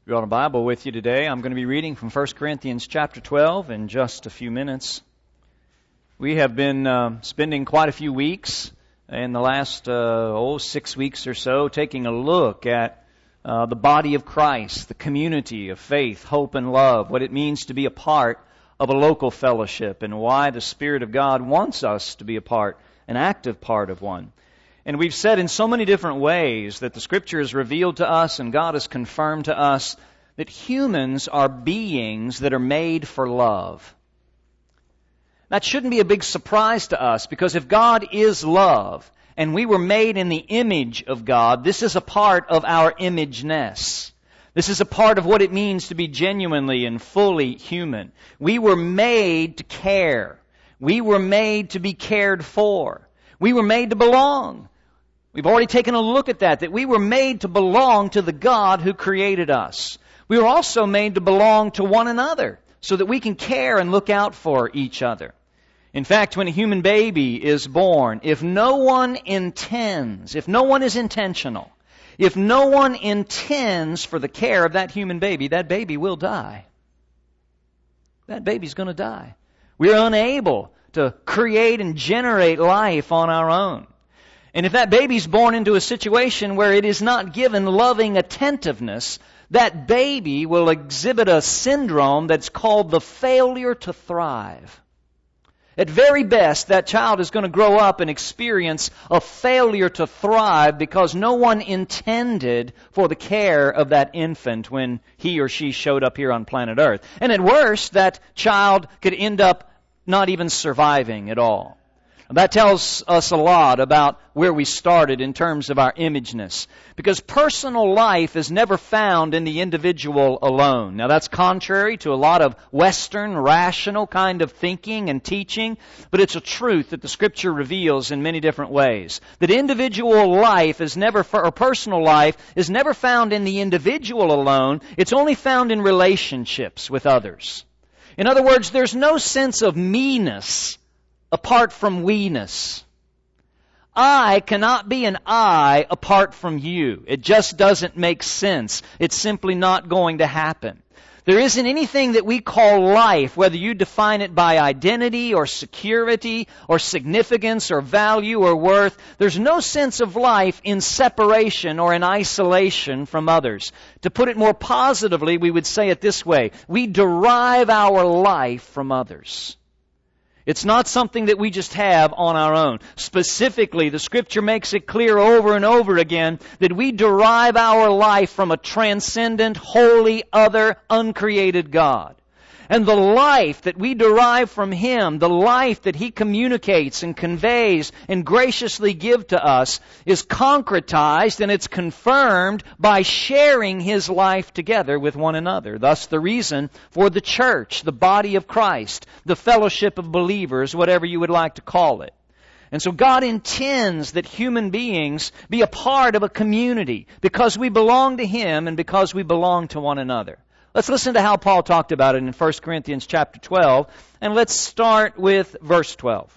If you got a Bible with you today, I'm going to be reading from 1 Corinthians chapter 12 in just a few minutes. We have been spending quite a few weeks in the last 6 weeks or so taking a look at the body of Christ, the community of faith, hope, and love, what it means to be a part of a local fellowship, and why the Spirit of God wants us to be a part, an active part of one. And we've said in so many different ways that the Scripture has revealed to us and God has confirmed to us that humans are beings that are made for love. That shouldn't be a big surprise to us, because if God is love and we were made in the image of God, this is a part of our imageness. This is a part of what it means to be genuinely and fully human. We were made to care. We were made to be cared for. We were made to belong. We've already taken a look at that we were made to belong to the God who created us. We were also made to belong to one another so that we can care and look out for each other. In fact, when a human baby is born, if no one intends, if no one is intentional, if no one intends for the care of that human baby, that baby will die. That baby's going to die. We're unable to create and generate life on our own. And if that baby's born into a situation where it is not given loving attentiveness, that baby will exhibit a syndrome that's called the failure to thrive. At very best, that child is going to grow up and experience a failure to thrive because no one intended for the care of that infant when he or she showed up here on planet Earth. And at worst, that child could end up not even surviving at all. That tells us a lot about where we started in terms of our imageness. Because personal life is never found in the individual alone. Now that's contrary to a lot of Western, rational kind of thinking and teaching, but it's a truth that the Scripture reveals in many different ways. That individual life is never, or personal life is never found in the individual alone. It's only found in relationships with others. In other words, there's no sense of me-ness apart from we-ness. I cannot be an I apart from you. It just doesn't make sense. It's simply not going to happen. There isn't anything that we call life, whether you define it by identity or security or significance or value or worth. There's no sense of life in separation or in isolation from others. To put it more positively, we would say it this way: we derive our life from others. It's not something that we just have on our own. Specifically, the Scripture makes it clear over and over again that we derive our life from a transcendent, holy, other, uncreated God. And the life that we derive from Him, the life that He communicates and conveys and graciously gives to us, is concretized and it's confirmed by sharing His life together with one another. Thus the reason for the church, the body of Christ, the fellowship of believers, whatever you would like to call it. And so God intends that human beings be a part of a community because we belong to Him and because we belong to one another. Let's listen to how Paul talked about it in 1 Corinthians chapter 12, and let's start with verse 12.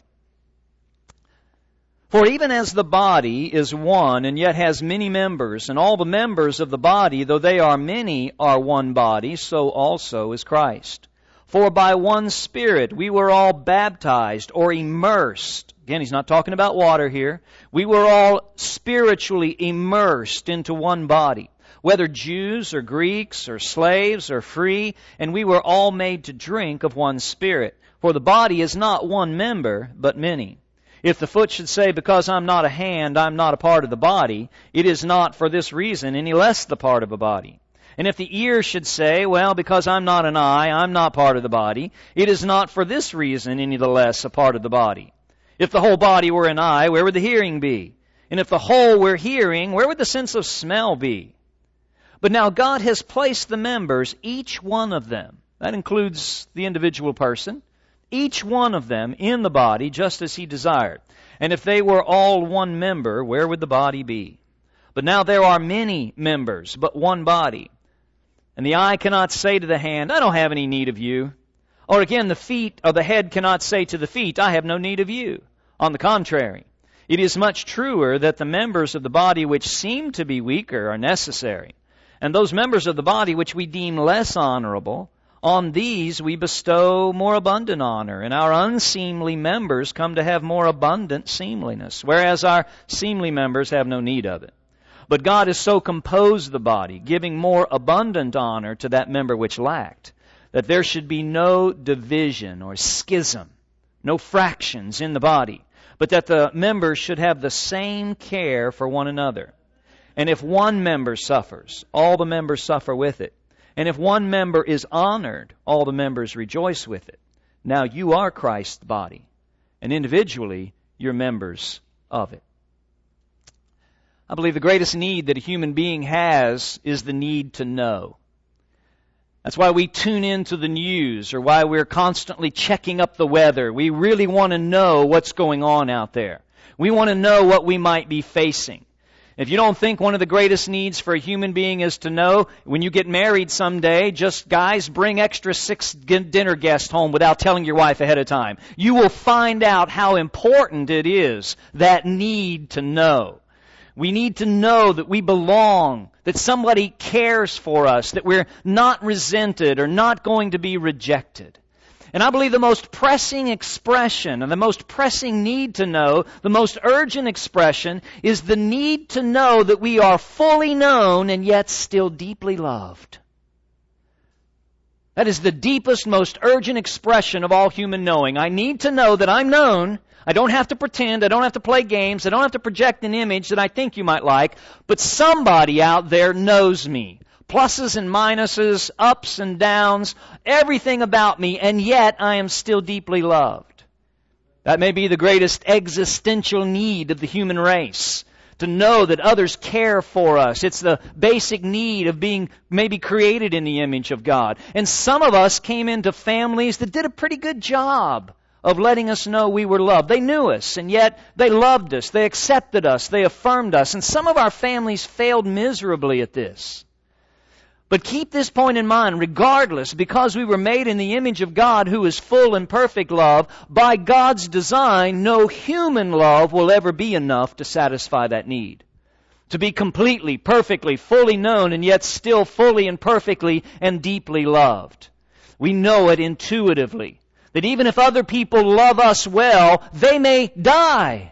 For even as the body is one and yet has many members, and all the members of the body, though they are many, are one body, so also is Christ. For by one Spirit we were all baptized or immersed. Again, he's not talking about water here. We were all spiritually immersed into one body, whether Jews or Greeks or slaves or free, and we were all made to drink of one Spirit. For the body is not one member, but many. If the foot should say, because I'm not a hand, I'm not a part of the body, it is not for this reason any less the part of a body. And if the ear should say, well, because I'm not an eye, I'm not part of the body, it is not for this reason any the less a part of the body. If the whole body were an eye, where would the hearing be? And if the whole were hearing, where would the sense of smell be? But now God has placed the members, each one of them, that includes the individual person, each one of them in the body just as He desired. And if they were all one member, where would the body be? But now there are many members, but one body. And the eye cannot say to the hand, I don't have any need of you. Or again, the feet or the head cannot say to the feet, I have no need of you. On the contrary, it is much truer that the members of the body which seem to be weaker are necessary. And those members of the body which we deem less honorable, on these we bestow more abundant honor, and our unseemly members come to have more abundant seemliness, whereas our seemly members have no need of it. But God has so composed the body, giving more abundant honor to that member which lacked, that there should be no division or schism, no fractions in the body, but that the members should have the same care for one another. And if one member suffers, all the members suffer with it. And if one member is honored, all the members rejoice with it. Now you are Christ's body, and individually you're members of it. I believe the greatest need that a human being has is the need to know. That's why we tune into the news, or why we're constantly checking up the weather. We really want to know what's going on out there. We want to know what we might be facing. If you don't think one of the greatest needs for a human being is to know, when you get married someday, just guys, bring extra 6 dinner guests home without telling your wife ahead of time. You will find out how important it is, that need to know. We need to know that we belong, that somebody cares for us, that we're not resented or not going to be rejected. And I believe the most pressing expression and the most pressing need to know, the most urgent expression, is the need to know that we are fully known and yet still deeply loved. That is the deepest, most urgent expression of all human knowing. I need to know that I'm known. I don't have to pretend. I don't have to play games. I don't have to project an image that I think you might like. But somebody out there knows me. Pluses and minuses, ups and downs, everything about me, and yet I am still deeply loved. That may be the greatest existential need of the human race, to know that others care for us. It's the basic need of being maybe created in the image of God. And some of us came into families that did a pretty good job of letting us know we were loved. They knew us, and yet they loved us, they accepted us, they affirmed us. And some of our families failed miserably at this. But keep this point in mind, regardless, because we were made in the image of God who is full and perfect love, by God's design, no human love will ever be enough to satisfy that need. To be completely, perfectly, fully known, and yet still fully and perfectly and deeply loved. We know it intuitively, that even if other people love us well, they may die.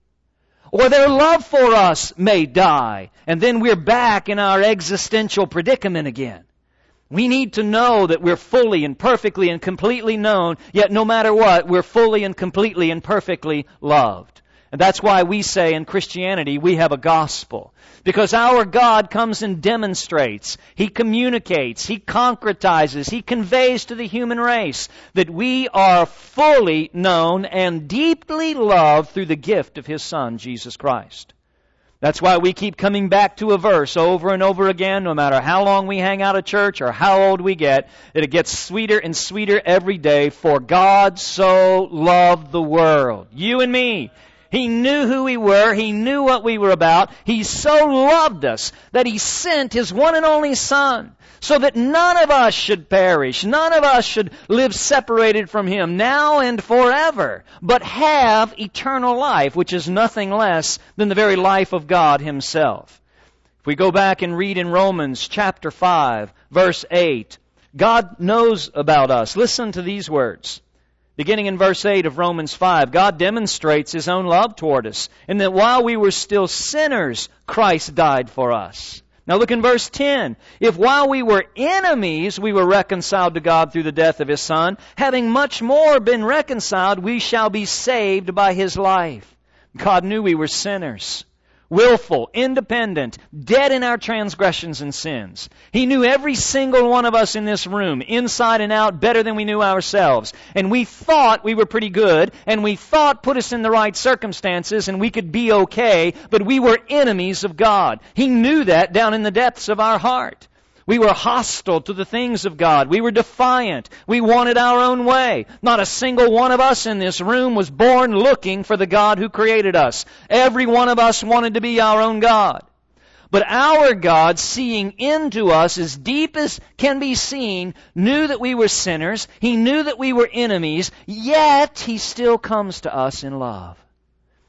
Or their love for us may die. And then we're back in our existential predicament again. We need to know that we're fully and perfectly and completely known, yet no matter what, we're fully and completely and perfectly loved. And that's why we say in Christianity we have a gospel. Because our God comes and demonstrates, He communicates, He concretizes, He conveys to the human race that we are fully known and deeply loved through the gift of His Son, Jesus Christ. That's why we keep coming back to a verse over and over again, no matter how long we hang out at church or how old we get, that it gets sweeter and sweeter every day. For God so loved the world, you and me. He knew who we were. He knew what we were about. He so loved us that He sent His one and only Son so that none of us should perish. None of us should live separated from Him now and forever, but have eternal life, which is nothing less than the very life of God Himself. If we go back and read in Romans chapter 5, verse 8, God knows about us. Listen to these words. Beginning in verse 8 of Romans 5, God demonstrates His own love toward us, in that while we were still sinners, Christ died for us. Now look in verse 10. If while we were enemies, we were reconciled to God through the death of His Son, having much more been reconciled, we shall be saved by His life. God knew we were sinners. Willful, independent, dead in our transgressions and sins. He knew every single one of us in this room, inside and out, better than we knew ourselves. And we thought we were pretty good, and we thought put us in the right circumstances and we could be okay, but we were enemies of God. He knew that down in the depths of our heart. We were hostile to the things of God. We were defiant. We wanted our own way. Not a single one of us in this room was born looking for the God who created us. Every one of us wanted to be our own God. But our God, seeing into us as deep as can be seen, knew that we were sinners. He knew that we were enemies, yet He still comes to us in love.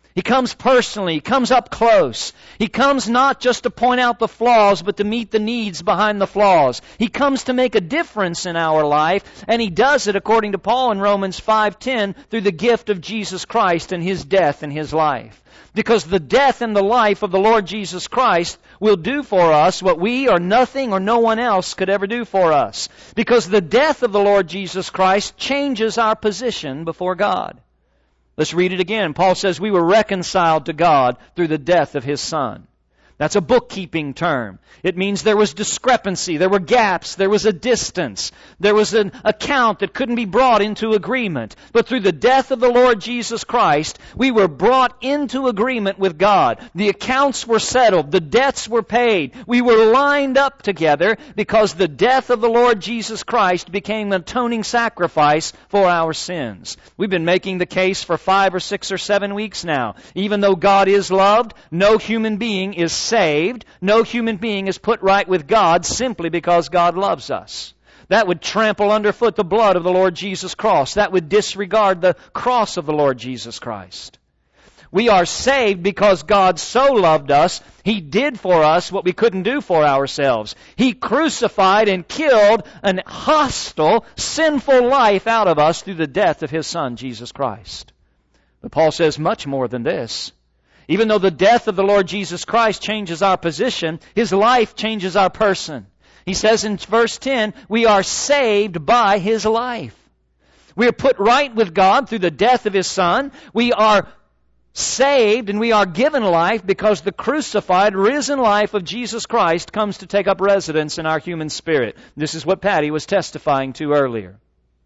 He comes personally. He comes up close. He comes not just to point out the flaws, but to meet the needs behind the flaws. He comes to make a difference in our life, and He does it, according to Paul in Romans 5:10, through the gift of Jesus Christ and His death and His life. Because the death and the life of the Lord Jesus Christ will do for us what we or nothing or no one else could ever do for us. Because the death of the Lord Jesus Christ changes our position before God. Let's read it again. Paul says we were reconciled to God through the death of His Son. That's a bookkeeping term. It means there was discrepancy, there were gaps, there was a distance, there was an account that couldn't be brought into agreement. But through the death of the Lord Jesus Christ, we were brought into agreement with God. The accounts were settled, the debts were paid. We were lined up together because the death of the Lord Jesus Christ became an atoning sacrifice for our sins. We've been making the case for 5 or 6 or 7 weeks now. Even though God is loved, no human being is saved. No human being is put right with God simply because God loves us. That would trample underfoot the blood of the Lord Jesus Christ. That would disregard the cross of the Lord Jesus Christ. We are saved because God so loved us, He did for us what we couldn't do for ourselves. He crucified and killed an hostile, sinful life out of us through the death of His Son, Jesus Christ. But Paul says much more than this. Even though the death of the Lord Jesus Christ changes our position, His life changes our person. He says in verse 10, we are saved by His life. We are put right with God through the death of His Son. We are saved and we are given life because the crucified, risen life of Jesus Christ comes to take up residence in our human spirit. This is what Patty was testifying to earlier.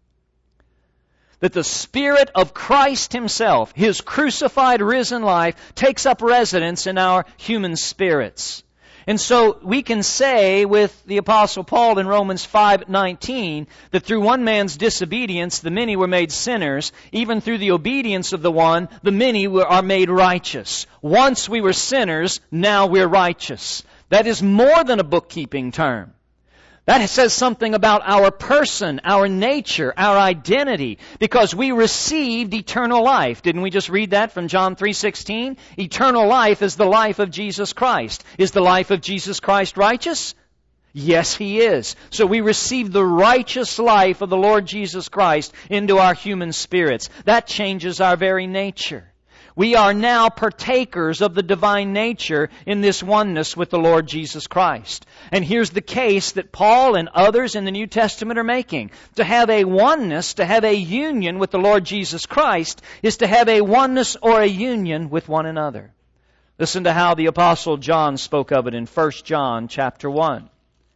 That the Spirit of Christ Himself, His crucified, risen life, takes up residence in our human spirits. And so we can say with the Apostle Paul in Romans 5:19 that through one man's disobedience the many were made sinners. Even through the obedience of the one, the many are made righteous. Once we were sinners, now we're righteous. That is more than a bookkeeping term. That says something about our person, our nature, our identity, because we received eternal life. Didn't we just read that from John 3:16? Eternal life is the life of Jesus Christ. Is the life of Jesus Christ righteous? Yes, He is. So we receive the righteous life of the Lord Jesus Christ into our human spirits. That changes our very nature. We are now partakers of the divine nature in this oneness with the Lord Jesus Christ. And here's the case that Paul and others in the New Testament are making. To have a oneness, to have a union with the Lord Jesus Christ, is to have a oneness or a union with one another. Listen to how the Apostle John spoke of it in 1 John chapter 1.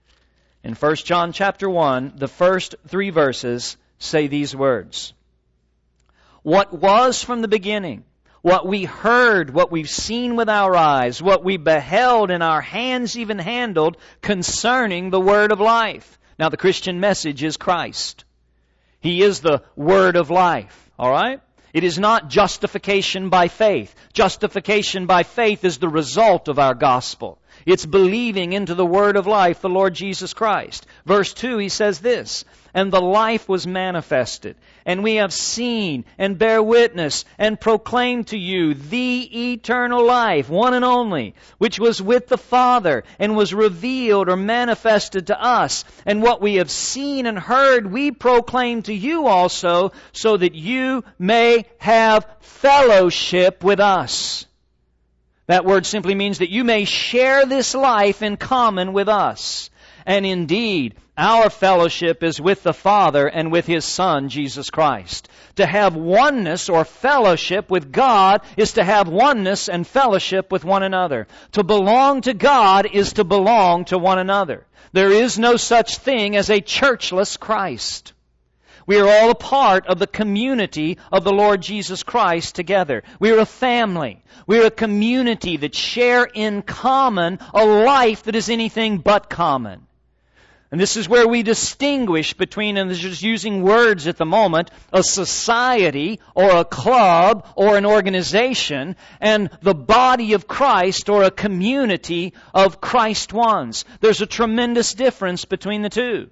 In 1 John chapter 1, the first 3 verses say these words. What was from the beginning, what we heard, what we've seen with our eyes, what we beheld and our hands even handled concerning the Word of life. Now the Christian message is Christ. He is the Word of life. All right? It is not justification by faith. Justification by faith is the result of our gospel. It's believing into the Word of life, the Lord Jesus Christ. Verse 2, he says this, and the life was manifested, and we have seen and bear witness and proclaim to you the eternal life, one and only, which was with the Father and was revealed or manifested to us. And what we have seen and heard we proclaim to you also, so that you may have fellowship with us. That word simply means that you may share this life in common with us. And indeed, our fellowship is with the Father and with His Son, Jesus Christ. To have oneness or fellowship with God is to have oneness and fellowship with one another. To belong to God is to belong to one another. There is no such thing as a churchless Christ. We are all a part of the community of the Lord Jesus Christ together. We are a family. We are a community that share in common a life that is anything but common. And this is where we distinguish between, and just using words at the moment, a society or a club or an organization and the body of Christ or a community of Christ ones. There's a tremendous difference between the two.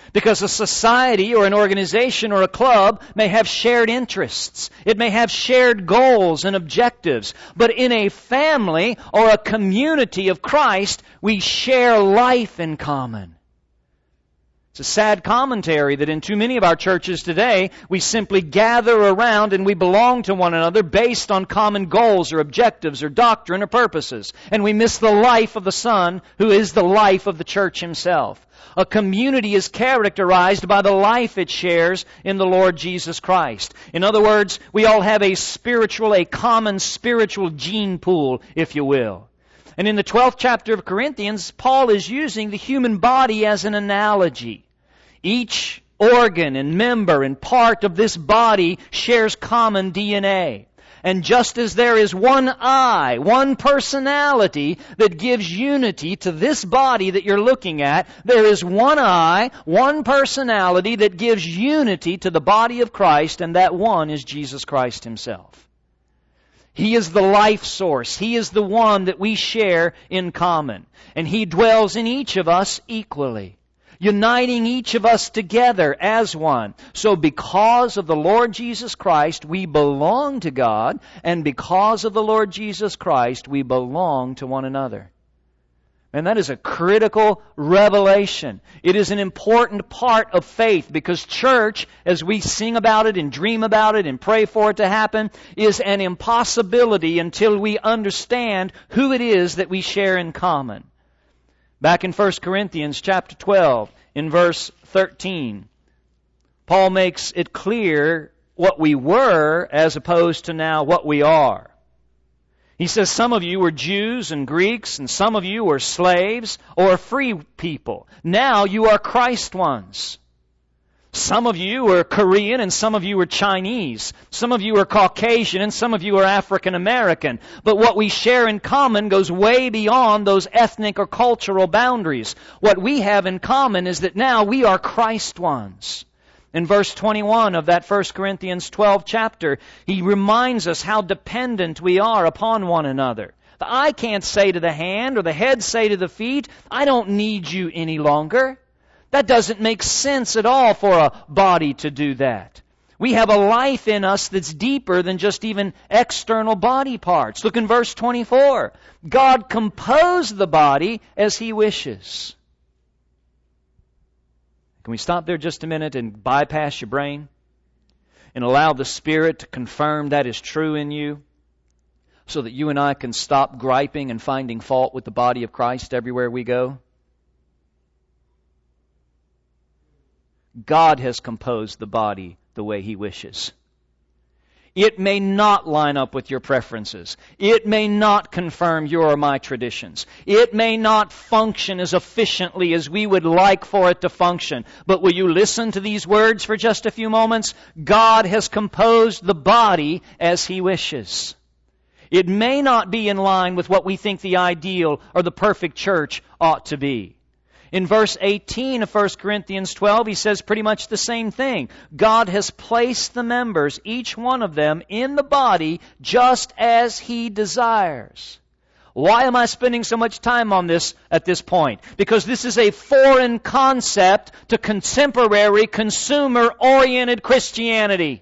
Because a society or an organization or a club may have shared interests. It may have shared goals and objectives. But in a family or a community of Christ, we share life in common. It's a sad commentary that in too many of our churches today, we simply gather around and we belong to one another based on common goals or objectives or doctrine or purposes. And we miss the life of the Son, who is the life of the church Himself. A community is characterized by the life it shares in the Lord Jesus Christ. In other words, we all have a common spiritual gene pool, if you will. And in the 12th chapter of Corinthians, Paul is using the human body as an analogy. Each organ and member and part of this body shares common DNA. And just as there is one eye, one personality that gives unity to this body that you're looking at, there is one eye, one personality that gives unity to the body of Christ, and that one is Jesus Christ Himself. He is the life source. He is the one that we share in common. And He dwells in each of us equally, uniting each of us together as one. So because of the Lord Jesus Christ, we belong to God, and because of the Lord Jesus Christ, we belong to one another. And that is a critical revelation. It is an important part of faith, because church, as we sing about it and dream about it and pray for it to happen, is an impossibility until we understand who it is that we share in common. Back in 1 Corinthians chapter 12, in verse 13, Paul makes it clear what we were as opposed to now what we are. He says, some of you were Jews and Greeks, and some of you were slaves or free people. Now you are Christ ones. Some of you were Korean and some of you were Chinese. Some of you are Caucasian and some of you are African American. But what we share in common goes way beyond those ethnic or cultural boundaries. What we have in common is that now we are Christ ones. In verse 21 of that 1 Corinthians 12 chapter, he reminds us how dependent we are upon one another. The eye can't say to the hand or the head say to the feet, I don't need you any longer. That doesn't make sense at all for a body to do that. We have a life in us that's deeper than just even external body parts. Look in verse 24. God composed the body as He wishes. Can we stop there just a minute and bypass your brain and allow the Spirit to confirm that is true in you, so that you and I can stop griping and finding fault with the body of Christ everywhere we go? God has composed the body the way He wishes. It may not line up with your preferences. It may not confirm your or my traditions. It may not function as efficiently as we would like for it to function. But will you listen to these words for just a few moments? God has composed the body as He wishes. It may not be in line with what we think the ideal or the perfect church ought to be. In verse 18 of 1 Corinthians 12, he says pretty much the same thing. God has placed the members, each one of them, in the body just as He desires. Why am I spending so much time on this at this point? Because this is a foreign concept to contemporary, consumer-oriented Christianity.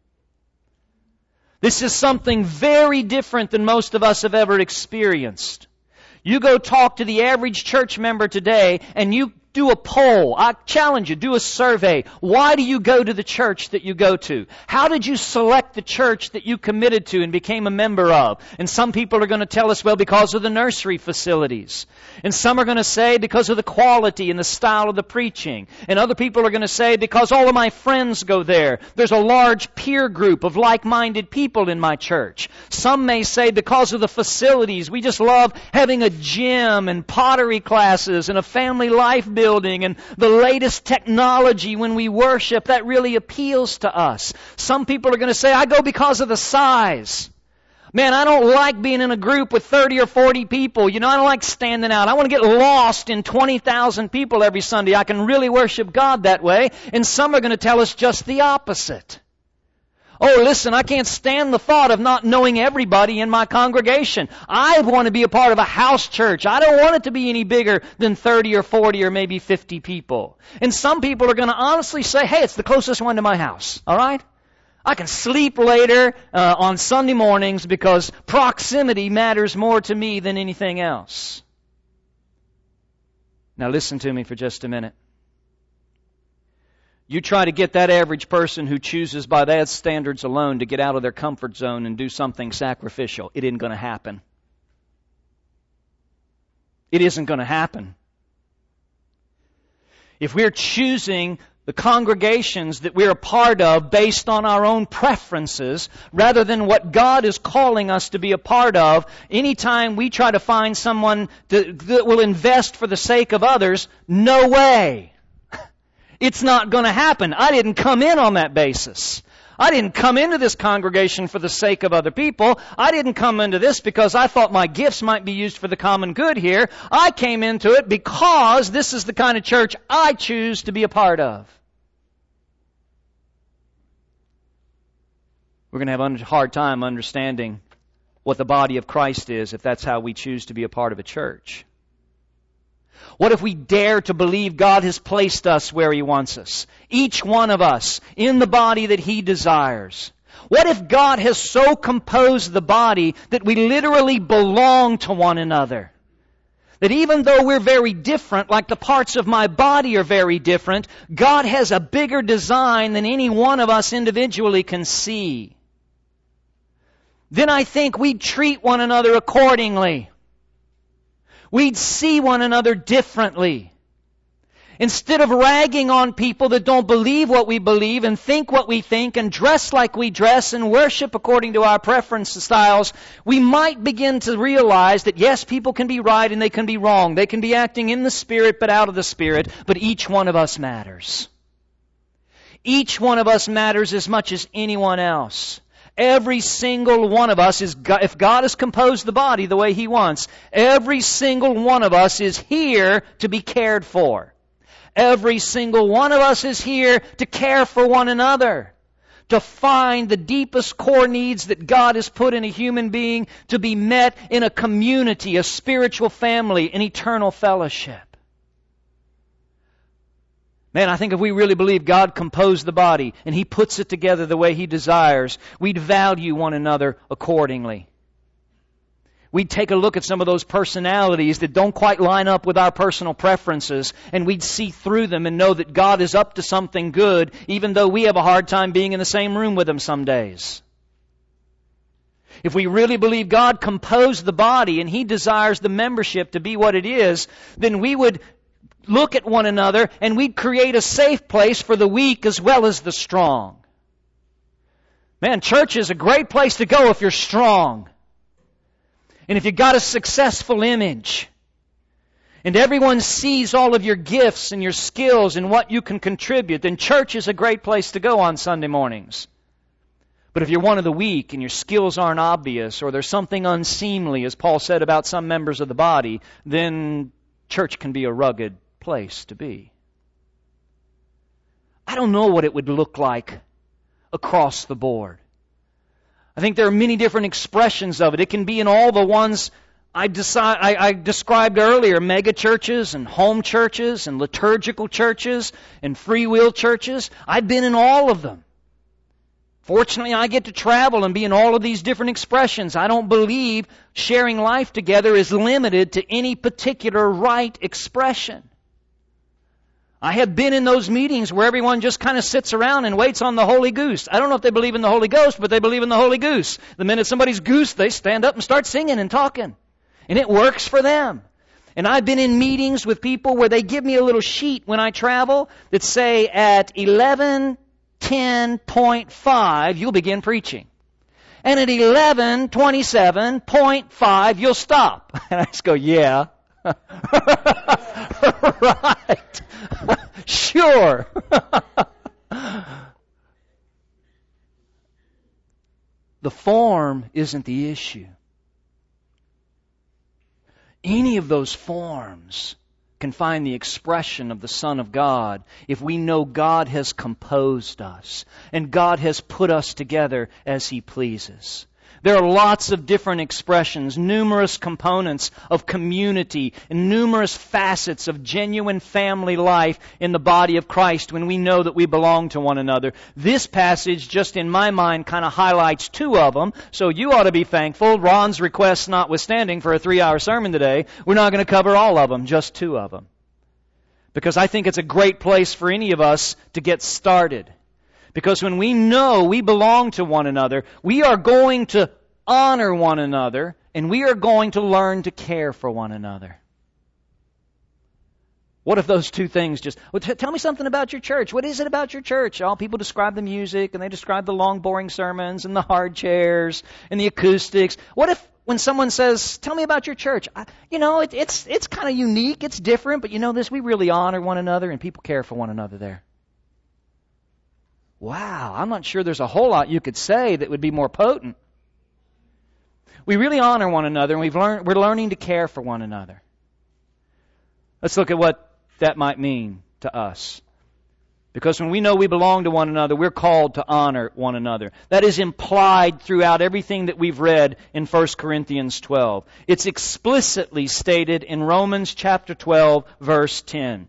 This is something very different than most of us have ever experienced. You go talk to the average church member today and you do a poll. I challenge you, do a survey. Why do you go to the church that you go to? How did you select the church that you committed to and became a member of? And some people are going to tell us, well, because of the nursery facilities. And some are going to say because of the quality and the style of the preaching. And other people are going to say because all of my friends go there. There's a large peer group of like-minded people in my church. Some may say because of the facilities. We just love having a gym and pottery classes and a family life building and the latest technology when we worship. That really appeals to us. Some people are going to say, I go because of the size. Man, I don't like being in a group with 30 or 40 people. You know, I don't like standing out. I want to get lost in 20,000 people every Sunday. I can really worship God that way. And some are going to tell us just the opposite. Oh, listen, I can't stand the thought of not knowing everybody in my congregation. I want to be a part of a house church. I don't want it to be any bigger than 30 or 40 or maybe 50 people. And some people are going to honestly say, hey, it's the closest one to my house. All right? I can sleep later on Sunday mornings because proximity matters more to me than anything else. Now listen to me for just a minute. You try to get that average person who chooses by that standards alone to get out of their comfort zone and do something sacrificial. It isn't going to happen. It isn't going to happen. If we're choosing the congregations that we're a part of based on our own preferences, rather than what God is calling us to be a part of, anytime we try to find someone that will invest for the sake of others, no way. It's not going to happen. I didn't come in on that basis. I didn't come into this congregation for the sake of other people. I didn't come into this because I thought my gifts might be used for the common good here. I came into it because this is the kind of church I choose to be a part of. We're going to have a hard time understanding what the body of Christ is if that's how we choose to be a part of a church. What if we dare to believe God has placed us where He wants us? Each one of us in the body that He desires. What if God has so composed the body that we literally belong to one another? That even though we're very different, like the parts of my body are very different, God has a bigger design than any one of us individually can see. Then I think we'd treat one another accordingly. We'd see one another differently. Instead of ragging on people that don't believe what we believe and think what we think and dress like we dress and worship according to our preference styles, we might begin to realize that yes, people can be right and they can be wrong. They can be acting in the Spirit but out of the Spirit, but each one of us matters. Each one of us matters as much as anyone else. Every single one of us is, if God has composed the body the way He wants, every single one of us is here to be cared for. Every single one of us is here to care for one another, to find the deepest core needs that God has put in a human being to be met in a community, a spiritual family, an eternal fellowship. Man, I think if we really believe God composed the body and He puts it together the way He desires, we'd value one another accordingly. We'd take a look at some of those personalities that don't quite line up with our personal preferences, and we'd see through them and know that God is up to something good, even though we have a hard time being in the same room with Him some days. If we really believe God composed the body and He desires the membership to be what it is, then we would look at one another and we'd create a safe place for the weak as well as the strong. Man, church is a great place to go if you're strong. And if you've got a successful image. And everyone sees all of your gifts and your skills and what you can contribute, then church is a great place to go on Sunday mornings. But if you're one of the weak and your skills aren't obvious or there's something unseemly, as Paul said about some members of the body, then church can be a rugged place to be. I don't know what it would look like across the board. I think there are many different expressions of it. It can be in all the ones I described earlier, mega churches and home churches and liturgical churches and free will churches. I've been in all of them. Fortunately, I get to travel and be in all of these different expressions. I don't believe sharing life together is limited to any particular right expression. I have been in those meetings where everyone just kind of sits around and waits on the Holy Goose. I don't know if they believe in the Holy Ghost, but they believe in the Holy Goose. The minute somebody's goose, they stand up and start singing and talking. And it works for them. And I've been in meetings with people where they give me a little sheet when I travel that say at 11:10.5 you'll begin preaching. And at 11:27.5 you'll stop. And I just go, yeah. Right. Sure. The form isn't the issue. Any of those forms can find the expression of the Son of God if we know God has composed us and God has put us together as He pleases. There are lots of different expressions, numerous components of community, and numerous facets of genuine family life in the body of Christ when we know that we belong to one another. This passage, just in my mind, kind of highlights two of them, so you ought to be thankful. Ron's request notwithstanding for a 3-hour sermon today, we're not going to cover all of them, just two of them. Because I think it's a great place for any of us to get started. Because when we know we belong to one another, we are going to honor one another, and we are going to learn to care for one another. What if those two things just... Well, tell me something about your church. What is it about your church? All people describe the music, and they describe the long, boring sermons, and the hard chairs, and the acoustics. What if when someone says, tell me about your church, it's kind of unique, it's different, but you know this, we really honor one another, and people care for one another there. Wow, I'm not sure there's a whole lot you could say that would be more potent. We really honor one another, and we're learning to care for one another. Let's look at what that might mean to us. Because when we know we belong to one another, we're called to honor one another. That is implied throughout everything that we've read in 1 Corinthians 12. It's explicitly stated in Romans chapter 12, verse 10.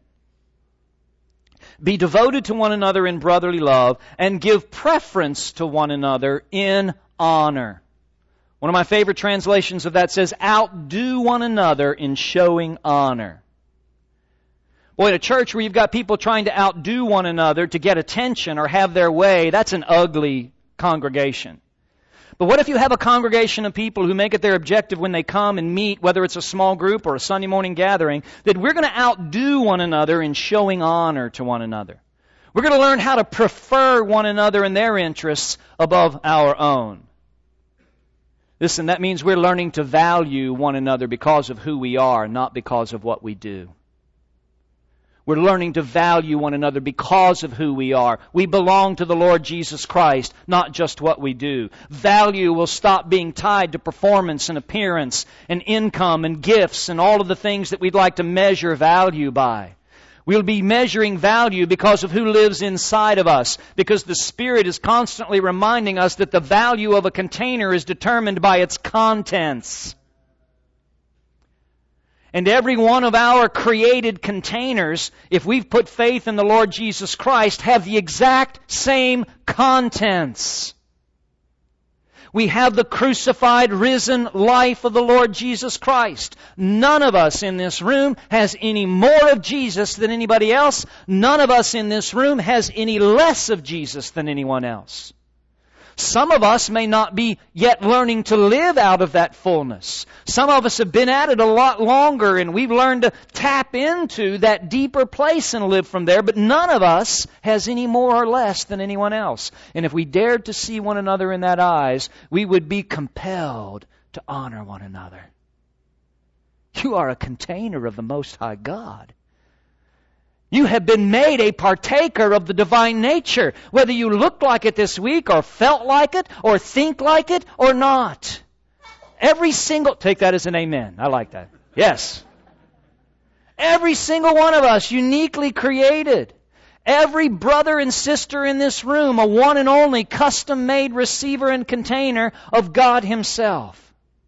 Be devoted to one another in brotherly love, and give preference to one another in honor. One of my favorite translations of that says, outdo one another in showing honor. Boy, in a church where you've got people trying to outdo one another to get attention or have their way, that's an ugly congregation. But what if you have a congregation of people who make it their objective when they come and meet, whether it's a small group or a Sunday morning gathering, that we're going to outdo one another in showing honor to one another. We're going to learn how to prefer one another and their interests above our own. Listen, that means we're learning to value one another because of who we are, not because of what we do. We're learning to value one another because of who we are. We belong to the Lord Jesus Christ, not just what we do. Value will stop being tied to performance and appearance and income and gifts and all of the things that we'd like to measure value by. We'll be measuring value because of who lives inside of us, because the Spirit is constantly reminding us that the value of a container is determined by its contents. And every one of our created containers, if we've put faith in the Lord Jesus Christ, have the exact same contents. We have the crucified, risen life of the Lord Jesus Christ. None of us in this room has any more of Jesus than anybody else. None of us in this room has any less of Jesus than anyone else. Some of us may not be yet learning to live out of that fullness. Some of us have been at it a lot longer, and we've learned to tap into that deeper place and live from there, but none of us has any more or less than anyone else. And if we dared to see one another in that eyes, we would be compelled to honor one another. You are a container of the Most High God. You have been made a partaker of the divine nature, whether you looked like it this week or felt like it or think like it or not. Take that as an amen. I like that. Yes. Every single one of us uniquely created. Every brother and sister in this room, a one and only custom-made receiver and container of God Himself.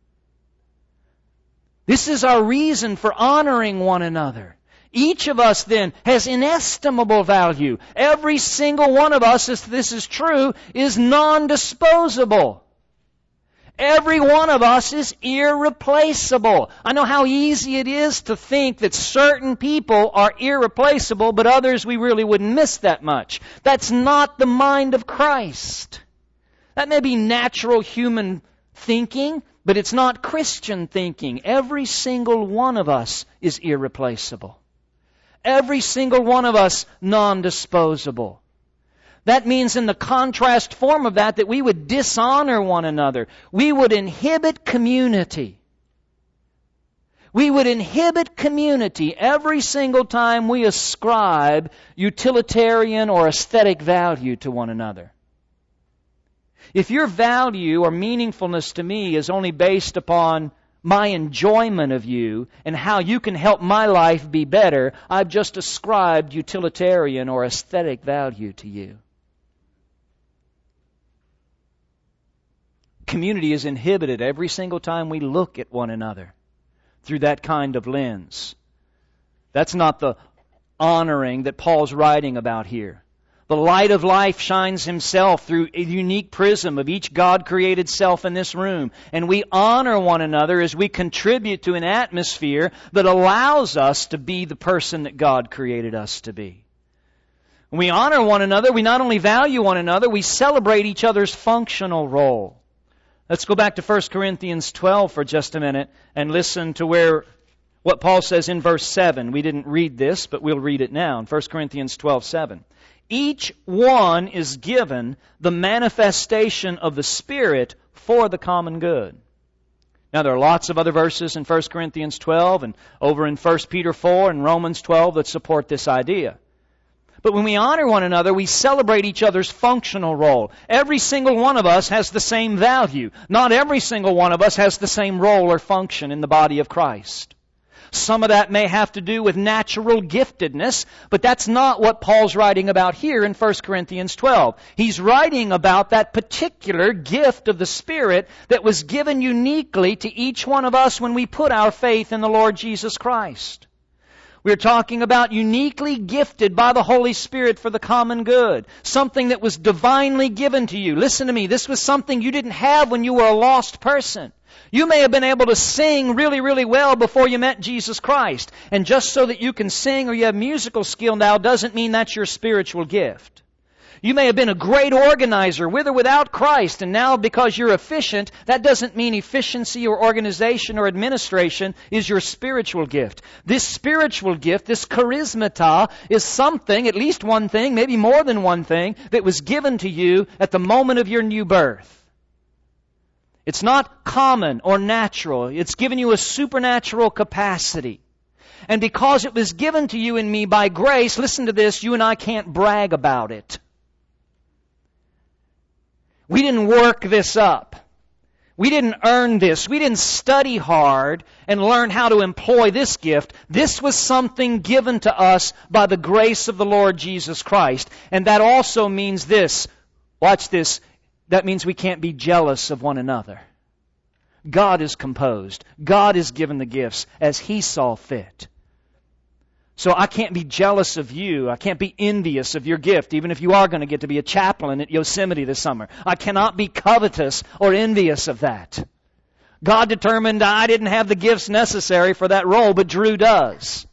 This is our reason for honoring one another. Each of us then has inestimable value. Every single one of us, if this is true, is non-disposable. Every one of us is irreplaceable. I know how easy it is to think that certain people are irreplaceable, but others we really wouldn't miss that much. That's not the mind of Christ. That may be natural human thinking, but it's not Christian thinking. Every single one of us is irreplaceable. Every single one of us non-disposable. That means in the contrast form of that we would dishonor one another. We would inhibit community. We would inhibit community every single time we ascribe utilitarian or aesthetic value to one another. If your value or meaningfulness to me is only based upon my enjoyment of you and how you can help my life be better, I've just ascribed utilitarian or aesthetic value to you. Community is inhibited every single time we look at one another through that kind of lens. That's not the honoring that Paul's writing about here. The light of life shines himself through a unique prism of each God-created self in this room. And we honor one another as we contribute to an atmosphere that allows us to be the person that God created us to be. When we honor one another, we not only value one another, we celebrate each other's functional role. Let's go back to 1 Corinthians 12 for just a minute and listen to what Paul says in verse 7. We didn't read this, but we'll read it now in 1 Corinthians 12:7. Each one is given the manifestation of the Spirit for the common good. Now, there are lots of other verses in 1 Corinthians 12 and over in 1 Peter 4 and Romans 12 that support this idea. But when we honor one another, we celebrate each other's functional role. Every single one of us has the same value. Not every single one of us has the same role or function in the body of Christ. Some of that may have to do with natural giftedness, but that's not what Paul's writing about here in 1 Corinthians 12. He's writing about that particular gift of the Spirit that was given uniquely to each one of us when we put our faith in the Lord Jesus Christ. We're talking about uniquely gifted by the Holy Spirit for the common good. Something that was divinely given to you. Listen to me, this was something you didn't have when you were a lost person. You may have been able to sing really, really well before you met Jesus Christ. And just so that you can sing or you have musical skill now doesn't mean that's your spiritual gift. You may have been a great organizer with or without Christ, and now because you're efficient, that doesn't mean efficiency or organization or administration is your spiritual gift. This spiritual gift, this charismata, is something, at least one thing, maybe more than one thing, that was given to you at the moment of your new birth. It's not common or natural. It's given you a supernatural capacity. And because it was given to you and me by grace, listen to this, you and I can't brag about it. We didn't work this up. We didn't earn this. We didn't study hard and learn how to employ this gift. This was something given to us by the grace of the Lord Jesus Christ. And that also means this. Watch this. That means we can't be jealous of one another. God is composed. God is given the gifts as He saw fit. So I can't be jealous of you. I can't be envious of your gift, even if you are going to get to be a chaplain at Yosemite this summer. I cannot be covetous or envious of that. God determined I didn't have the gifts necessary for that role, but Drew does.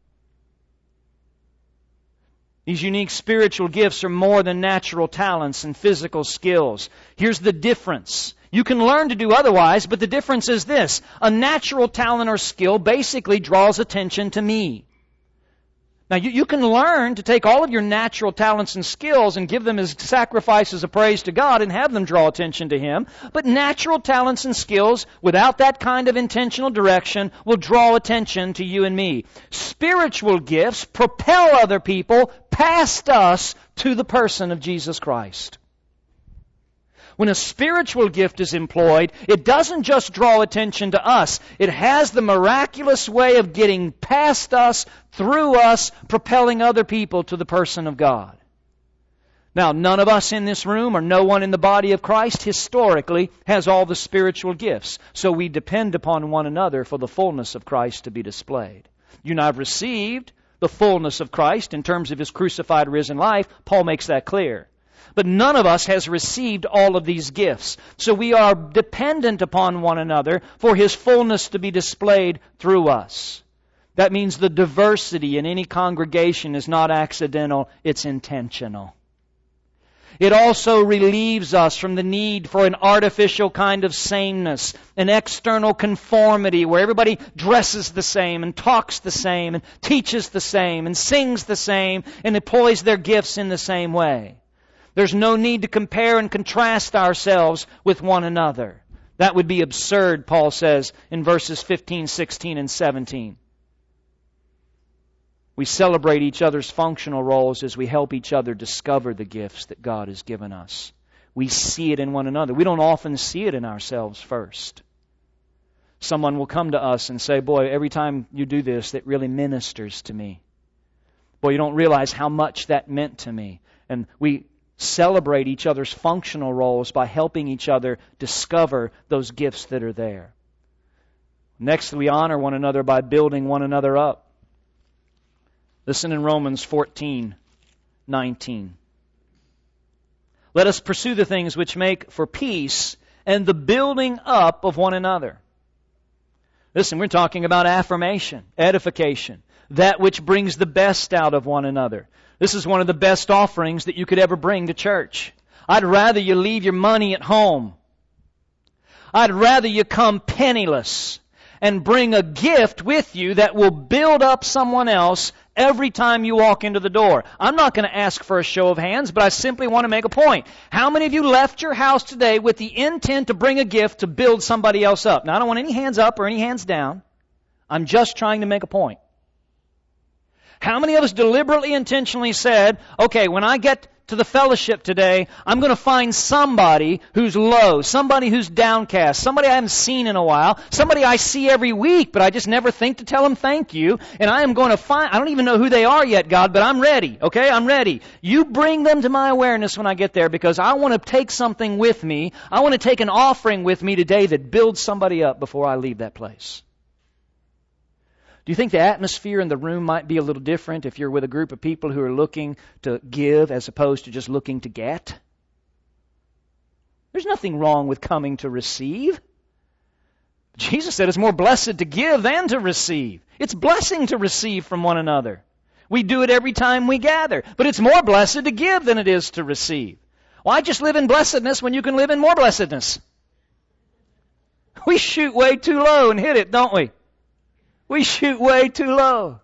These unique spiritual gifts are more than natural talents and physical skills. Here's the difference. You can learn to do otherwise, but the difference is this. A natural talent or skill basically draws attention to me. Now, you can learn to take all of your natural talents and skills and give them as sacrifices of praise to God and have them draw attention to Him. But natural talents and skills, without that kind of intentional direction, will draw attention to you and me. Spiritual gifts propel other people past us to the person of Jesus Christ. When a spiritual gift is employed, it doesn't just draw attention to us. It has the miraculous way of getting past us, through us, propelling other people to the person of God. Now, none of us in this room or no one in the body of Christ historically has all the spiritual gifts. So we depend upon one another for the fullness of Christ to be displayed. You and I have received the fullness of Christ in terms of His crucified, risen life. Paul makes that clear. But none of us has received all of these gifts. So we are dependent upon one another for His fullness to be displayed through us. That means the diversity in any congregation is not accidental, it's intentional. It also relieves us from the need for an artificial kind of sameness, an external conformity where everybody dresses the same and talks the same and teaches the same and sings the same and employs their gifts in the same way. There's no need to compare and contrast ourselves with one another. That would be absurd, Paul says in verses 15, 16, and 17. We celebrate each other's functional roles as we help each other discover the gifts that God has given us. We see it in one another. We don't often see it in ourselves first. Someone will come to us and say, boy, every time you do this, it really ministers to me. Boy, you don't realize how much that meant to me. And we celebrate each other's functional roles by helping each other discover those gifts that are there. Next, we honor one another by building one another up. Listen in Romans 14:19. Let us pursue the things which make for peace and the building up of one another. Listen, we're talking about affirmation, edification, that which brings the best out of one another. This is one of the best offerings that you could ever bring to church. I'd rather you leave your money at home. I'd rather you come penniless and bring a gift with you that will build up someone else every time you walk into the door. I'm not going to ask for a show of hands, but I simply want to make a point. How many of you left your house today with the intent to bring a gift to build somebody else up? Now, I don't want any hands up or any hands down. I'm just trying to make a point. How many of us deliberately, intentionally said, okay, when I get to the fellowship today, I'm going to find somebody who's low, somebody who's downcast, somebody I haven't seen in a while, somebody I see every week, but I just never think to tell them thank you, and I am going to find, I don't even know who they are yet, God, but I'm ready, okay? I'm ready. You bring them to my awareness when I get there, because I want to take something with me. I want to take an offering with me today that builds somebody up before I leave that place. Do you think the atmosphere in the room might be a little different if you're with a group of people who are looking to give as opposed to just looking to get? There's nothing wrong with coming to receive. Jesus said it's more blessed to give than to receive. It's blessing to receive from one another. We do it every time we gather. But it's more blessed to give than it is to receive. Why just live in blessedness when you can live in more blessedness? We shoot way too low and hit it, don't we? We shoot way too low.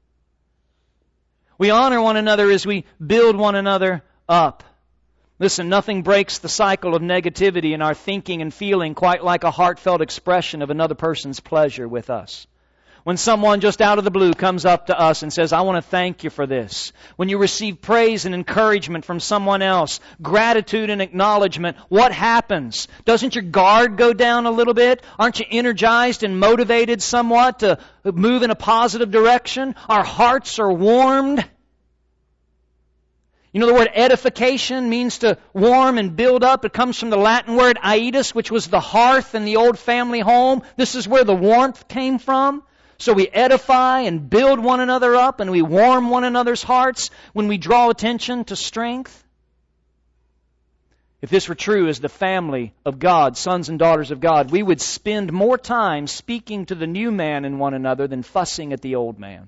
We honor one another as we build one another up. Listen, nothing breaks the cycle of negativity in our thinking and feeling quite like a heartfelt expression of another person's pleasure with us. When someone just out of the blue comes up to us and says, I want to thank you for this. When you receive praise and encouragement from someone else, gratitude and acknowledgement, what happens? Doesn't your guard go down a little bit? Aren't you energized and motivated somewhat to move in a positive direction? Our hearts are warmed. You know the word edification means to warm and build up. It comes from the Latin word aetus, which was the hearth in the old family home. This is where the warmth came from. So we edify and build one another up, and we warm one another's hearts when we draw attention to strength. If this were true as the family of God, sons and daughters of God, we would spend more time speaking to the new man in one another than fussing at the old man.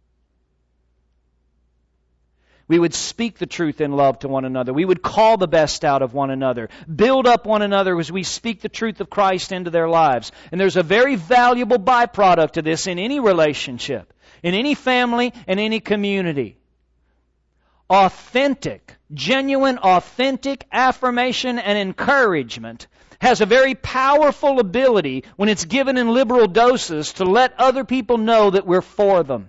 We would speak the truth in love to one another. We would call the best out of one another. Build up one another as we speak the truth of Christ into their lives. And there's a very valuable byproduct to this in any relationship, in any family, and any community. Authentic, genuine, authentic affirmation and encouragement has a very powerful ability when it's given in liberal doses to let other people know that we're for them.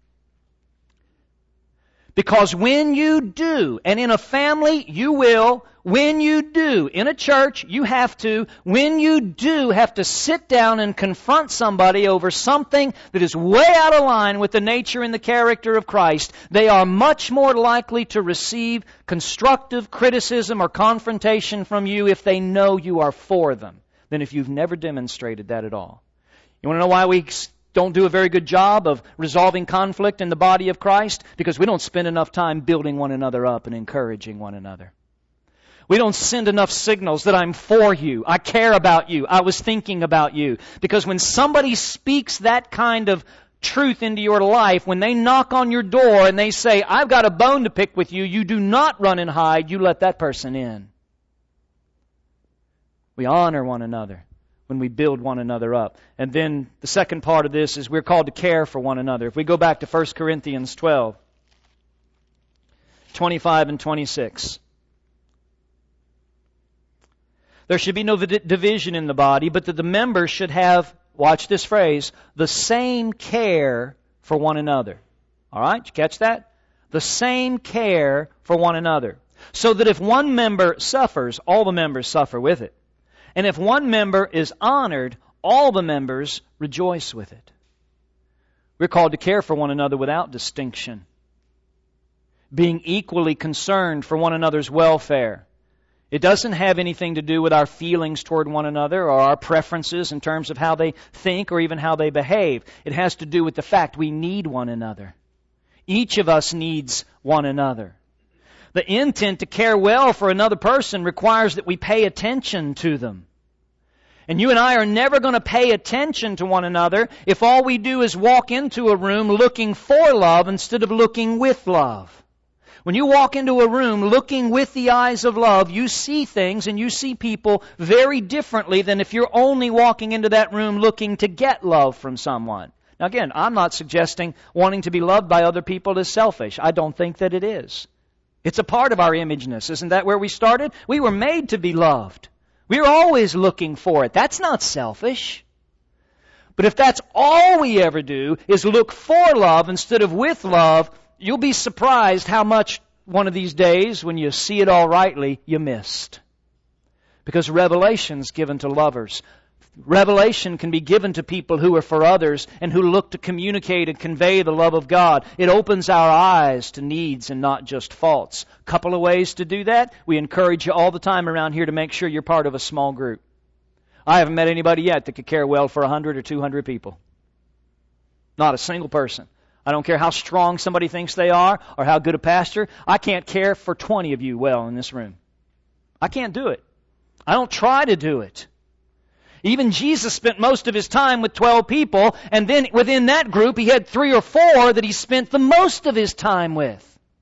Because when you do, and in a family you will, when you do, in a church you have to, when you do have to sit down and confront somebody over something that is way out of line with the nature and the character of Christ, they are much more likely to receive constructive criticism or confrontation from you if they know you are for them than if you've never demonstrated that at all. You want to know why we don't do a very good job of resolving conflict in the body of Christ? Because we don't spend enough time building one another up and encouraging one another. We don't send enough signals that I'm for you, I care about you, I was thinking about you. Because when somebody speaks that kind of truth into your life, when they knock on your door and they say, I've got a bone to pick with you, you do not run and hide, you let that person in. We honor one another when we build one another up. And then the second part of this is we're called to care for one another. If we go back to 1 Corinthians 12, 25 and 26. There should be no division in the body, but that the members should have, watch this phrase, the same care for one another. All right, did you catch that? The same care for one another. So that if one member suffers, all the members suffer with it. And if one member is honored, all the members rejoice with it. We're called to care for one another without distinction, being equally concerned for one another's welfare. It doesn't have anything to do with our feelings toward one another or our preferences in terms of how they think or even how they behave. It has to do with the fact we need one another. Each of us needs one another. The intent to care well for another person requires that we pay attention to them. And you and I are never going to pay attention to one another if all we do is walk into a room looking for love instead of looking with love. When you walk into a room looking with the eyes of love, you see things and you see people very differently than if you're only walking into that room looking to get love from someone. Now again, I'm not suggesting wanting to be loved by other people is selfish. I don't think that it is. It's a part of our imageness. Isn't that where we started? We were made to be loved. We're always looking for it. That's not selfish. But if that's all we ever do is look for love instead of with love, you'll be surprised how much one of these days, when you see it all rightly, you missed. Because revelation's given to lovers. Revelation can be given to people who are for others and who look to communicate and convey the love of God. It opens our eyes to needs and not just faults. Couple of ways to do that. We encourage you all the time around here to make sure you're part of a small group. I haven't met anybody yet that could care well for 100 or 200 people. Not a single person. I don't care how strong somebody thinks they are or how good a pastor. I can't care for 20 of you well in this room. I can't do it. I don't try to do it. Even Jesus spent most of His time with 12 people, and then within that group He had 3 or 4 that He spent the most of His time with.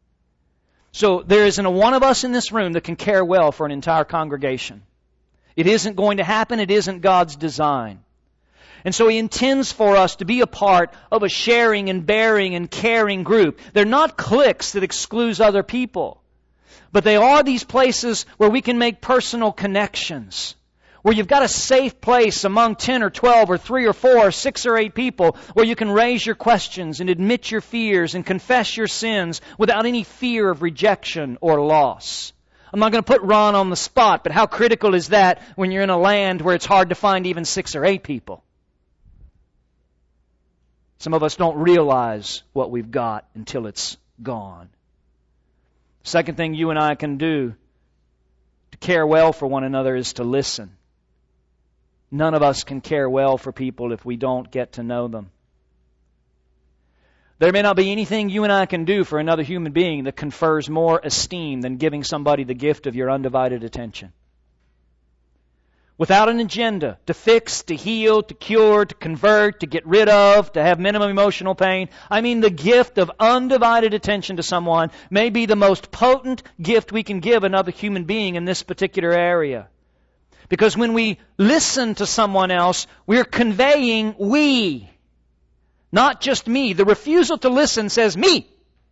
So there isn't a one of us in this room that can care well for an entire congregation. It isn't going to happen. It isn't God's design. And so He intends for us to be a part of a sharing and bearing and caring group. They're not cliques that exclude other people, but they are these places where we can make personal connections, where you've got a safe place among 10 or 12 or 3 or 4 or 6 or 8 people where you can raise your questions and admit your fears and confess your sins without any fear of rejection or loss. I'm not going to put Ron on the spot, but how critical is that when you're in a land where it's hard to find even 6 or 8 people? Some of us don't realize what we've got until it's gone. Second thing you and I can do to care well for one another is to listen. None of us can care well for people if we don't get to know them. There may not be anything you and I can do for another human being that confers more esteem than giving somebody the gift of your undivided attention. Without an agenda to fix, to heal, to cure, to convert, to get rid of, to have minimum emotional pain. I mean, the gift of undivided attention to someone may be the most potent gift we can give another human being in this particular area. Because when we listen to someone else, we're conveying we, not just me. The refusal to listen says me.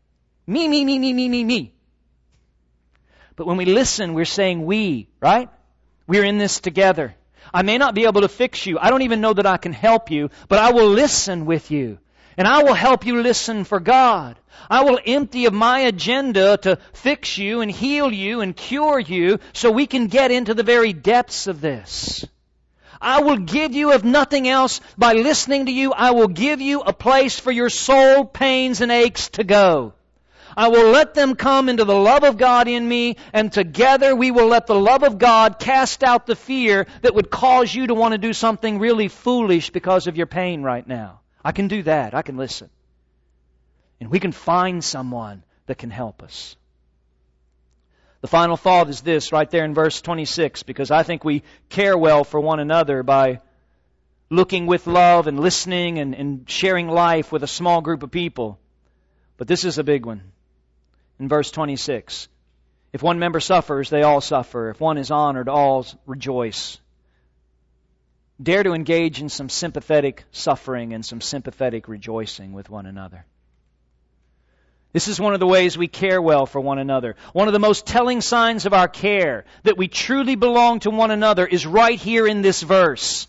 Me. But when we listen, we're saying we, right? We're in this together. I may not be able to fix you. I don't even know that I can help you, but I will listen with you. And I will help you listen for God. I will empty of my agenda to fix you and heal you and cure you so we can get into the very depths of this. I will give you, if nothing else, by listening to you, I will give you a place for your soul pains and aches to go. I will let them come into the love of God in me, and together we will let the love of God cast out the fear that would cause you to want to do something really foolish because of your pain right now. I can do that. I can listen. And we can find someone that can help us. The final thought is this right there in verse 26, because I think we care well for one another by looking with love and listening and sharing life with a small group of people. But this is a big one. In verse 26, if one member suffers, they all suffer. If one is honored, all rejoice. Dare to engage in some sympathetic suffering and some sympathetic rejoicing with one another. This is one of the ways we care well for one another. One of the most telling signs of our care, that we truly belong to one another, is right here in this verse.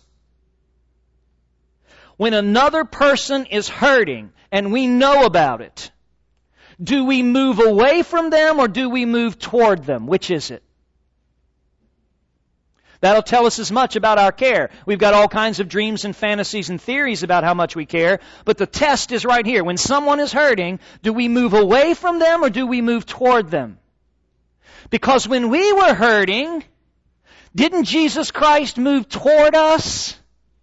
When another person is hurting and we know about it, do we move away from them or do we move toward them? Which is it? That'll tell us as much about our care. We've got all kinds of dreams and fantasies and theories about how much we care, but the test is right here. When someone is hurting, do we move away from them or do we move toward them? Because when we were hurting, didn't Jesus Christ move toward us?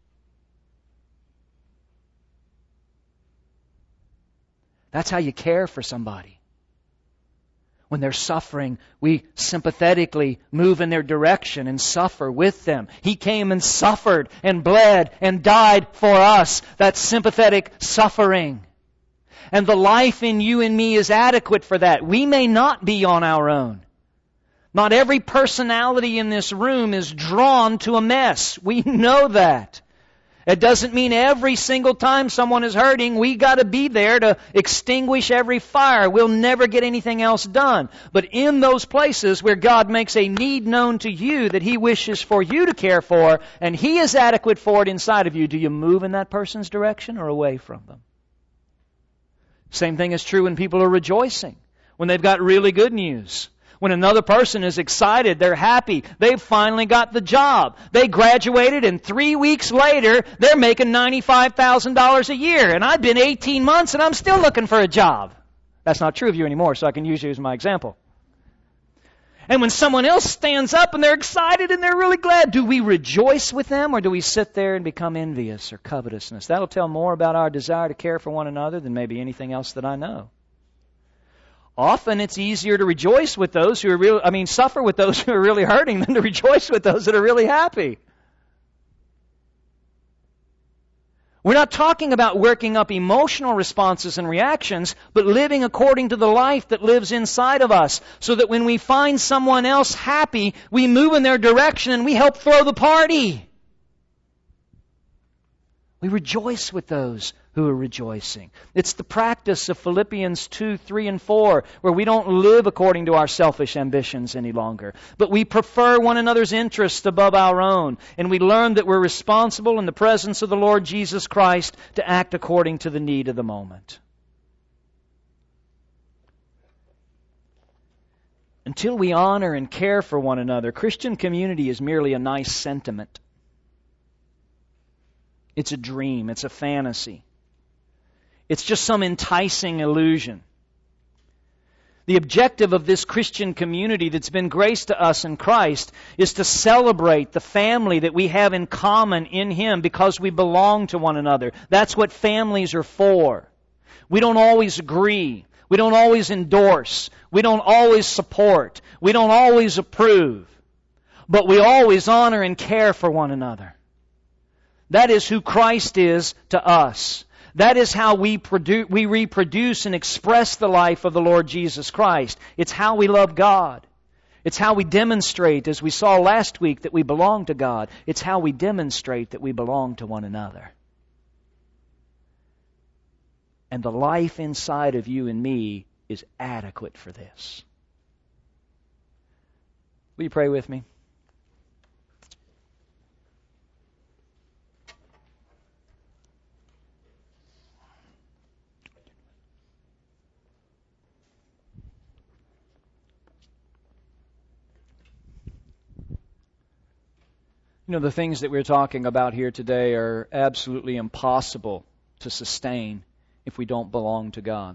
That's how you care for somebody. When they're suffering, we sympathetically move in their direction and suffer with them. He came and suffered and bled and died for us. That's sympathetic suffering. And the life in you and me is adequate for that. We may not be on our own. Not every personality in this room is drawn to a mess. We know that. It doesn't mean every single time someone is hurting, we got to be there to extinguish every fire. We'll never get anything else done. But in those places where God makes a need known to you that He wishes for you to care for, and He is adequate for it inside of you, do you move in that person's direction or away from them? Same thing is true when people are rejoicing, when they've got really good news. When another person is excited, they're happy, they've finally got the job. They graduated and 3 weeks later, they're making $95,000 a year. And I've been 18 months and I'm still looking for a job. That's not true of you anymore, so I can use you as my example. And when someone else stands up and they're excited and they're really glad, do we rejoice with them or do we sit there and become envious or covetousness? That'll tell more about our desire to care for one another than maybe anything else that I know. Often it's easier to rejoice with those who are suffer with those who are really hurting than to rejoice with those that are really happy. We're not talking about working up emotional responses and reactions, but living according to the life that lives inside of us, so that when we find someone else happy, we move in their direction and we help throw the party. We rejoice with those who are rejoicing. It's the practice of Philippians 2, 3, and 4, where we don't live according to our selfish ambitions any longer, but we prefer one another's interests above our own, and we learn that we're responsible in the presence of the Lord Jesus Christ to act according to the need of the moment. Until we honor and care for one another, Christian community is merely a nice sentiment. It's a dream. It's a fantasy. It's just some enticing illusion. The objective of this Christian community that's been graced to us in Christ is to celebrate the family that we have in common in Him because we belong to one another. That's what families are for. We don't always agree. We don't always endorse. We don't always support. We don't always approve. But we always honor and care for one another. That is who Christ is to us. That is how we reproduce and express the life of the Lord Jesus Christ. It's how we love God. It's how we demonstrate, as we saw last week, that we belong to God. It's how we demonstrate that we belong to one another. And the life inside of you and me is adequate for this. Will you pray with me? You know, the things that we're talking about here today are absolutely impossible to sustain if we don't belong to God.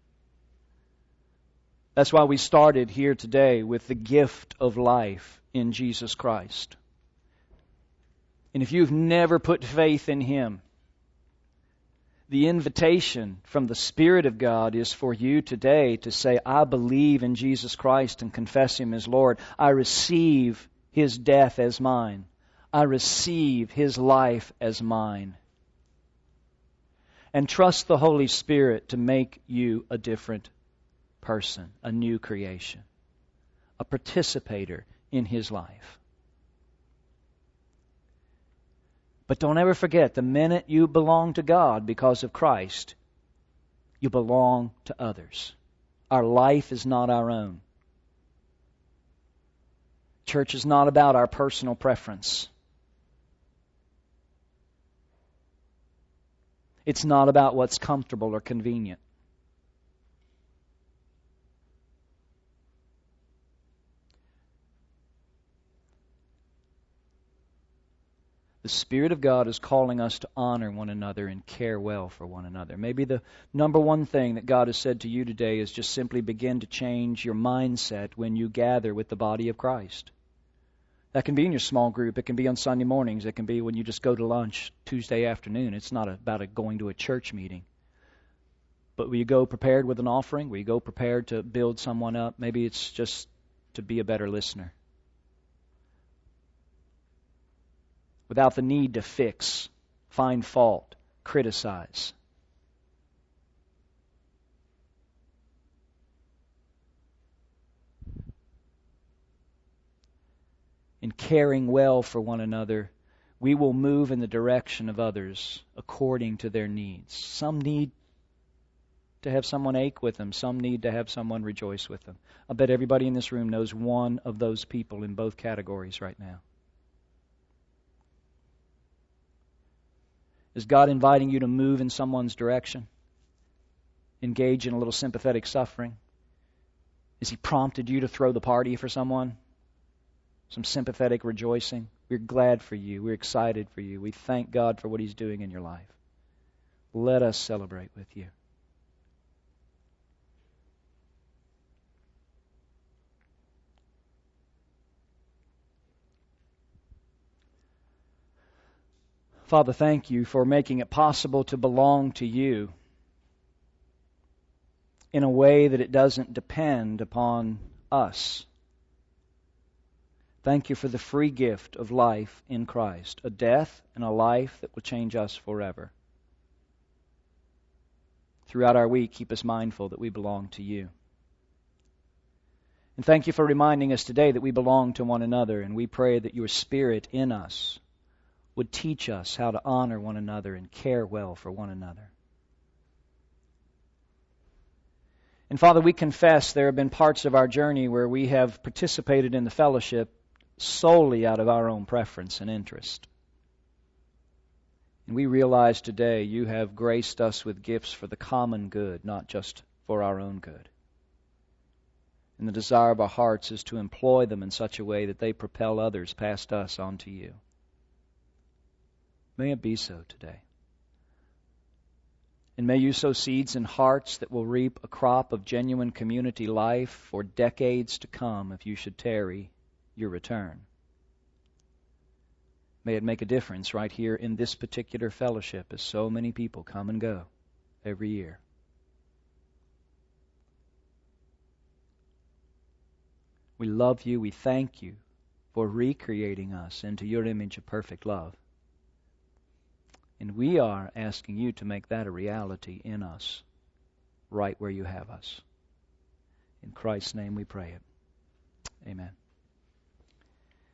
That's why we started here today with the gift of life in Jesus Christ. And if you've never put faith in Him, the invitation from the Spirit of God is for you today to say, I believe in Jesus Christ and confess Him as Lord. I receive His death as mine. I receive His life as mine. And trust the Holy Spirit to make you a different person, a new creation, a participator in His life. But don't ever forget, the minute you belong to God because of Christ, you belong to others. Our life is not our own. Church is not about our personal preference. It's not about what's comfortable or convenient. The Spirit of God is calling us to honor one another and care well for one another. Maybe the number one thing that God has said to you today is just simply begin to change your mindset when you gather with the body of Christ. That can be in your small group. It can be on Sunday mornings. It can be when you just go to lunch Tuesday afternoon. It's not about going to a church meeting. But will you go prepared with an offering? Will you go prepared to build someone up? Maybe it's just to be a better listener. Without the need to fix, find fault, criticize. In caring well for one another, we will move in the direction of others according to their needs. Some need to have someone ache with them. Some need to have someone rejoice with them. I bet everybody in this room knows one of those people in both categories right now. Is God inviting you to move in someone's direction? Engage in a little sympathetic suffering? Has He prompted you to throw the party for someone? Some sympathetic rejoicing? We're glad for you. We're excited for you. We thank God for what He's doing in your life. Let us celebrate with you. Father, thank you for making it possible to belong to you in a way that it doesn't depend upon us. Thank you for the free gift of life in Christ, a death and a life that will change us forever. Throughout our week, keep us mindful that we belong to you. And thank you for reminding us today that we belong to one another, and we pray that your Spirit in us would teach us how to honor one another and care well for one another. And Father, we confess there have been parts of our journey where we have participated in the fellowship solely out of our own preference and interest. And we realize today you have graced us with gifts for the common good, not just for our own good. And the desire of our hearts is to employ them in such a way that they propel others past us onto you. May it be so today. And may you sow seeds in hearts that will reap a crop of genuine community life for decades to come if you should tarry your return. May it make a difference right here in this particular fellowship as so many people come and go every year. We love you. We thank you for recreating us into your image of perfect love. And we are asking you to make that a reality in us, right where you have us. In Christ's name we pray it. Amen.